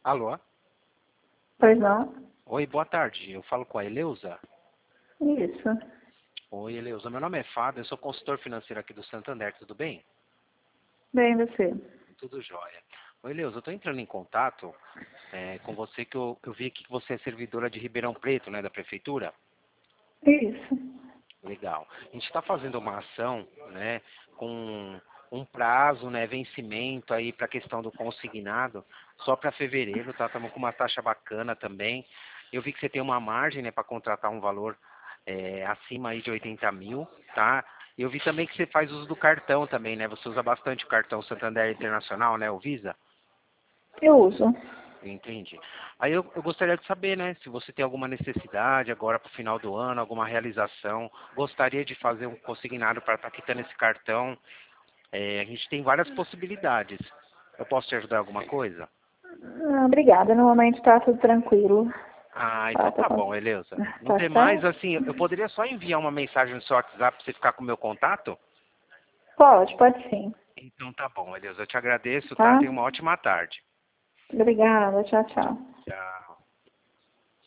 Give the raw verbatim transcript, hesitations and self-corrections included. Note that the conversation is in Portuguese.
Alô? Pois não? Oi, boa tarde. Eu falo com a Eleusa. Isso. Oi, Eleusa. Meu nome é Fábio, eu sou consultor financeiro aqui do Santander, tudo bem? Bem, você. Tudo jóia. Oi, Eleusa, eu estou entrando em contato é, com você que eu, eu vi aqui que você é servidora de Ribeirão Preto, né, da prefeitura. Isso. Legal. A gente está fazendo uma ação, né, com um prazo, né, vencimento aí para a questão do consignado, só para fevereiro, tá? Estamos com uma taxa bacana também. Eu vi que você tem uma margem, né, para contratar um valor é, acima aí de oitenta mil, tá? Eu vi também que você faz uso do cartão também, né? Você usa bastante o cartão Santander Internacional, né, o Visa? Eu uso. Entendi. Aí eu, eu gostaria de saber, né, se você tem alguma necessidade agora para o final do ano, alguma realização, gostaria de fazer um consignado para estar quitando esse cartão. É, a gente tem várias possibilidades. Eu posso te ajudar em alguma coisa? Ah, obrigada. No momento tá tudo tranquilo. Ah, então Tá, tá, tá com- bom, Eleusa. No tá demais, certo? assim, eu poderia só enviar uma mensagem no seu WhatsApp para você ficar com o meu contato? Pode, pode sim. Então tá bom, Eleusa. Eu te agradeço, tá? Tá? Tenha uma ótima tarde. Obrigada. Tchau, tchau. Tchau.